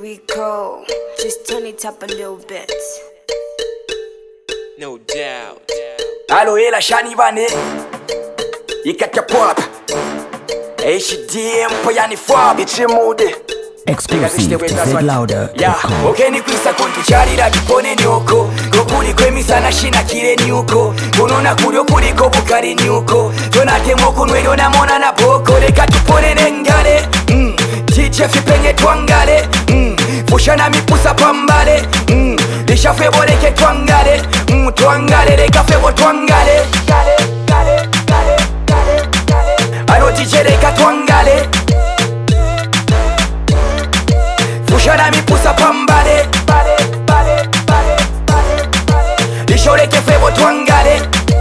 we go. Just turn it up a little bit. No doubt. Allo ela shani bane ikatya pop HDM poyani fab ichimude Exclusive to ZLouder. Yeah, okay ni kwisa kuntucharira kipone nyoko Gokuri kwemisana shina kire nyuko Kunona kurio kuriko bukari nyuko Tonatemo kunwero na mona na boko Leka tupone nengale Tiche fipenye twangale Fushana mipusa pambale Lisha febo leke twangale Twangale leka febo twangale Alo tiche leka twangale Fushana mipusa pambale Lishoreke febo twangale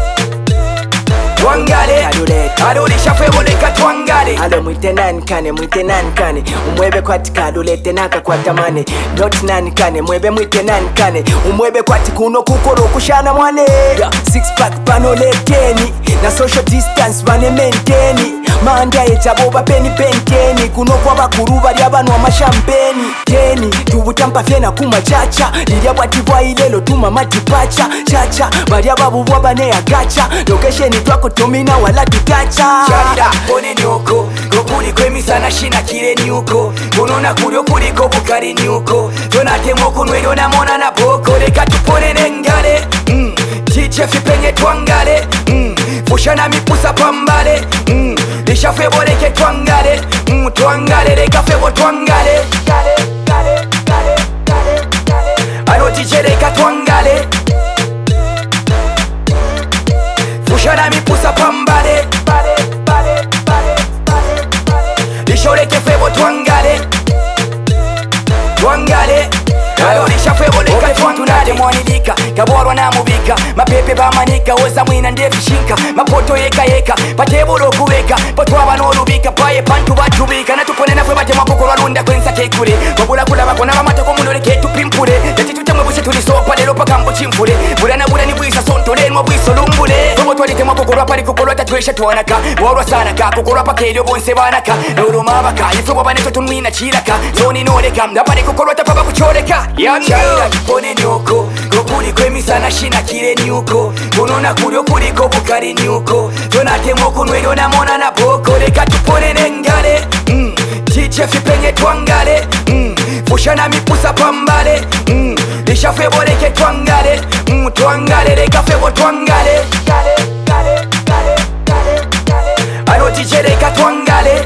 Twangale Alo lisha febo leka twangale Alo mwite nankane Umwebe kwatika adulete naka kwa tamane Not nankane mwebe mwite nankane Umwebe kwatika uno kukoro kushana mwane yeah, six pack pano leteni Na social distance bane maintaini Manda etaboba peni penteni Kuno kwa bakuru bali abantu amashampeni Teni tubutampa fyena kuma chacha Lilia bwativwa ilelo tuma matipacha Chacha bali ababubwa bane ya gacha Location twako tumina wala tutacha Charira pone nyoko Gokuri kwemisana shina kire nyuko Kunona kurio kuriko bukari nyuko Tonatemo kunwero na mona na boko Leka tupone nengale Tiche fipenye twangale Fushana mipusa pambale Lisha febo leke twangale Twangale leka febo twangale Alo tiche leka twangale Fushana mipusa pambale Lishoreke febo twangale Twangale Alo lisha febo leka twangale Mwanilika, kaborwa na mubika Mapepe bamanika, oza mwina ndefishinka Mapoto yeka, patebolo kuweka Potwaba n'olubika, paye pantu batubika Natupone nafwe bate makukulwa lunda kwensa kekule Wabula kulaba kona bamata kumulole ketu pimpule Yati tutemwe buse tulisopa lelo paka mbo chimpule Bulana bulani bwisa sonto lenwa bwiso lumbule Fobo twalite makukulwa pali kukulwa tatuesha tuwanaka Warwa sanaka, kukulwa pa kelyo bonse banaka Nuru mabaka, ifubo baneto tunwina chiraka Zoni noleka, ndapani kukulwa tapaba kuchoreka Chaira kipone nyoko Gokuri kwemisana shina kire nyuko Kunona kurio kuriko bukari nyuko Tonatemo kunwero na mona na boko Leka tupone nengale Tiche fipenye twangale Fushana mipusa pambale Lisha febo leke twangale Twangale leka febo twangale Alo tiche leka twangale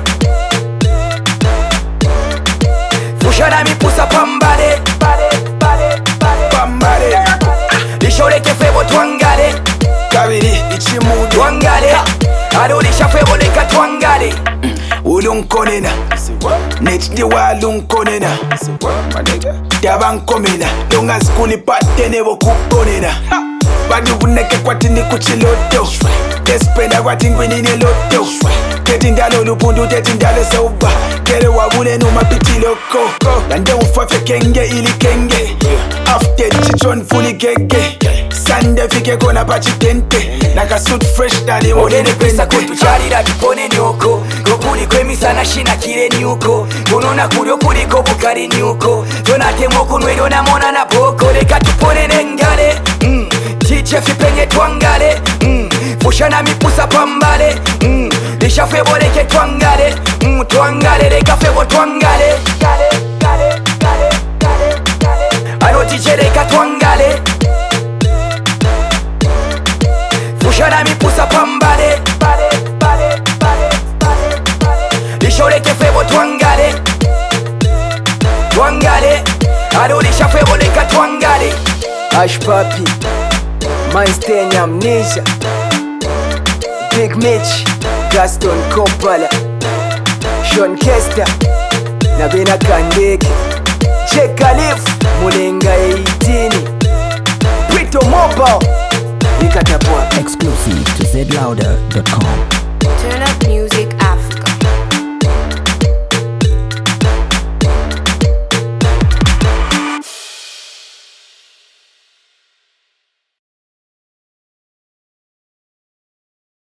Fushana mipusa pambale Lishoreke febo twangale Kabiri ichimude Twangale Alo lisha febo leka twangale Ulunkonena Nechdi walunkonena Dabankomena Longa skuli patene wokukonena Badi uneke kwati ni kuchiloto Despenda kwati ngwinine loto Tetindalo lupundu tetindalo soba Kere wabune numa pitiloko Lande ufafe kenge ili kenge After chichon fuli gege Sande fike kona pachi tente Naka suit fresh dali Odene pesa kuntucharira kipone nyoko Gokuri kwemisana shina kire nyuko Kunona kurio kuriko bukari nyuko Tonatemo kunwero na mona na boko Leka tupone nengale Tiche fipenye twangale Fushana mipusa pambale Lisha febo leke twangale Twangale leka febo twangale Alo tiche leka twangale Fushana mipusa pambale Lishoreke febo twangale Twangale Alo lisha febo leka twangale Ash Papi Mainstain Amnesia Big Mitch Gaston Kopala Sean Kester Nabena Kandeke Che Khalif Mulenga 18 Prito Mobile Ikatapwa Exclusive to ZLouder.com.